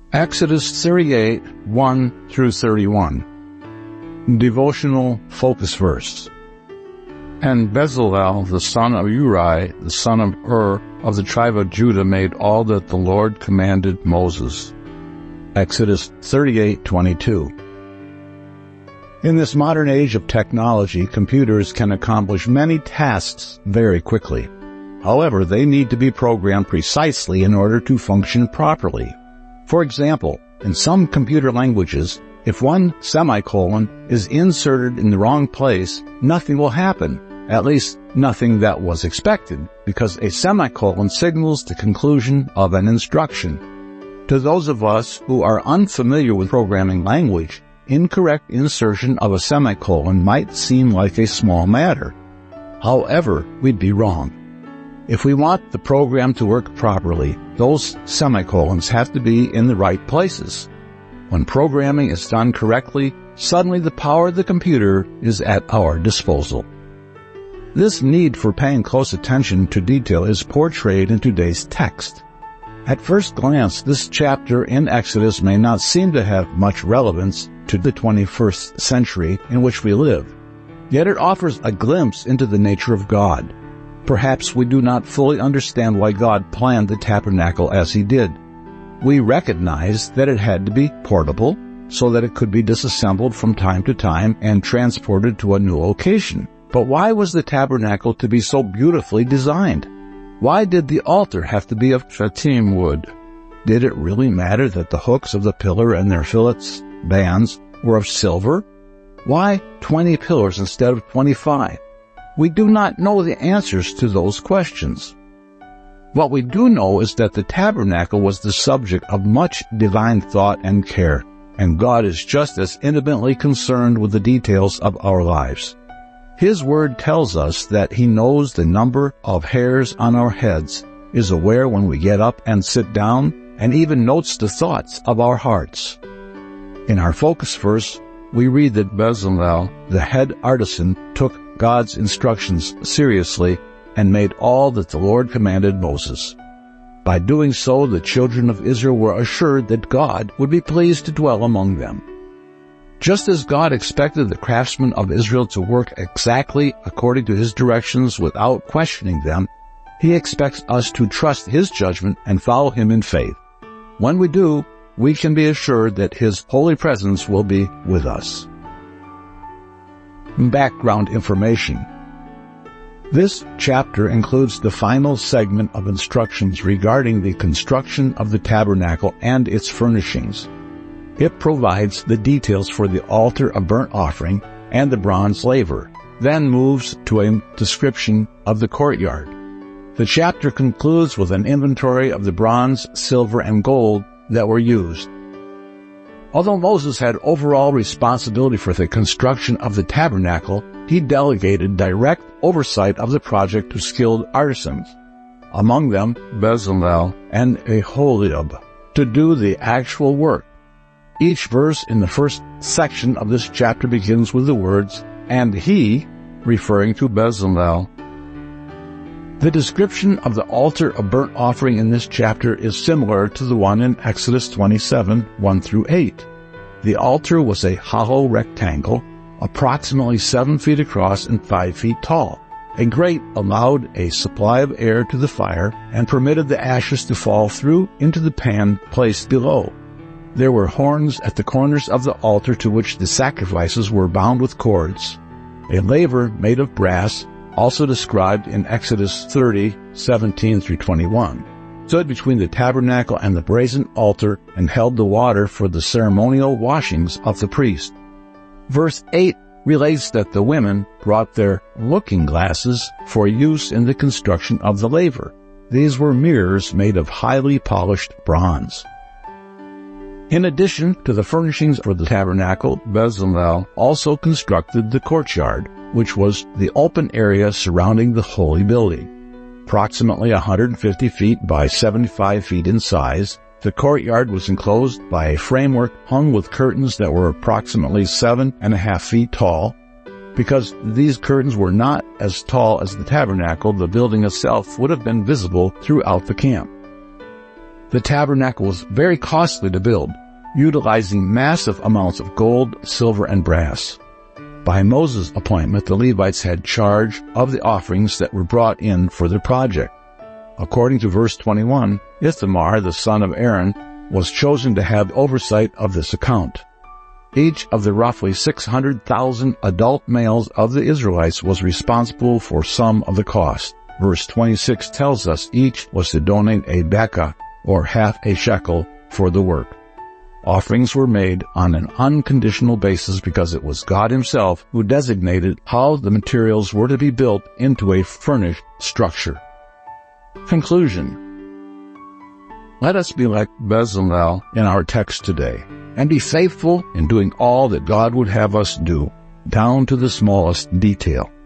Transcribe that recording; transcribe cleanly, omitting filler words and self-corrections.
Exodus 38, 1 through 31. Devotional focus verse. And Bezalel, the son of Uri, the son of Ur, of the tribe of Judah, made all that the Lord commanded Moses. Exodus 38:22. In this modern age of technology, computers can accomplish many tasks very quickly. However, they need to be programmed precisely in order to function properly. For example, in some computer languages, if one semicolon is inserted in the wrong place, nothing will happen, at least nothing that was expected, because a semicolon signals the conclusion of an instruction. To those of us who are unfamiliar with programming language, incorrect insertion of a semicolon might seem like a small matter. However, we'd be wrong. If we want the program to work properly, those semicolons have to be in the right places. When programming is done correctly, suddenly the power of the computer is at our disposal. This need for paying close attention to detail is portrayed in today's text. At first glance, this chapter in Exodus may not seem to have much relevance to the 21st century in which we live. Yet it offers a glimpse into the nature of God. Perhaps we do not fully understand why God planned the tabernacle as He did. We recognize that it had to be portable, so that it could be disassembled from time to time and transported to a new location. But why was the tabernacle to be so beautifully designed? Why did the altar have to be of shittim wood? Did it really matter that the hooks of the pillar and their fillets, bands, were of silver? Why 20 pillars instead of 25? We do not know the answers to those questions. What we do know is that the tabernacle was the subject of much divine thought and care, and God is just as intimately concerned with the details of our lives. His word tells us that He knows the number of hairs on our heads, is aware when we get up and sit down, and even notes the thoughts of our hearts. In our focus verse, we read that Bezalel, the head artisan, took God's instructions seriously and made all that the Lord commanded Moses. By doing so, the children of Israel were assured that God would be pleased to dwell among them. Just as God expected the craftsmen of Israel to work exactly according to His directions without questioning them, He expects us to trust His judgment and follow Him in faith. When we do, we can be assured that His holy presence will be with us. Background information. This chapter includes the final segment of instructions regarding the construction of the tabernacle and its furnishings. It provides the details for the altar of burnt offering and the bronze laver, then moves to a description of the courtyard. The chapter concludes with an inventory of the bronze, silver, and gold that were used. Although Moses had overall responsibility for the construction of the tabernacle, he delegated direct oversight of the project to skilled artisans, among them Bezalel and Aholiab, to do the actual work. Each verse in the first section of this chapter begins with the words, "and he," referring to Bezalel. The description of the altar of burnt offering in this chapter is similar to the one in Exodus 27, 1 through 8. The altar was a hollow rectangle, approximately 7 feet across and 5 feet tall. A grate allowed a supply of air to the fire and permitted the ashes to fall through into the pan placed below. There were horns at the corners of the altar to which the sacrifices were bound with cords. A laver made of brass, also described in Exodus 30, 17 through 21, stood between the tabernacle and the brazen altar and held the water for the ceremonial washings of the priest. Verse 8 relates that the women brought their looking glasses for use in the construction of the laver. These were mirrors made of highly polished bronze. In addition to the furnishings for the tabernacle, Bezalel also constructed the courtyard, which was the open area surrounding the holy building. Approximately 150 feet by 75 feet in size, the courtyard was enclosed by a framework hung with curtains that were approximately 7.5 feet tall. Because these curtains were not as tall as the tabernacle, the building itself would have been visible throughout the camp. The tabernacle was very costly to build, utilizing massive amounts of gold, silver, and brass. By Moses' appointment, the Levites had charge of the offerings that were brought in for the project. According to verse 21, Ithamar, the son of Aaron, was chosen to have oversight of this account. Each of the roughly 600,000 adult males of the Israelites was responsible for some of the cost. Verse 26 tells us each was to donate a beka, or half a shekel, for the work. Offerings were made on an unconditional basis because it was God Himself who designated how the materials were to be built into a furnished structure. Conclusion. Let us be like Bezalel in our text today, and be faithful in doing all that God would have us do, down to the smallest detail.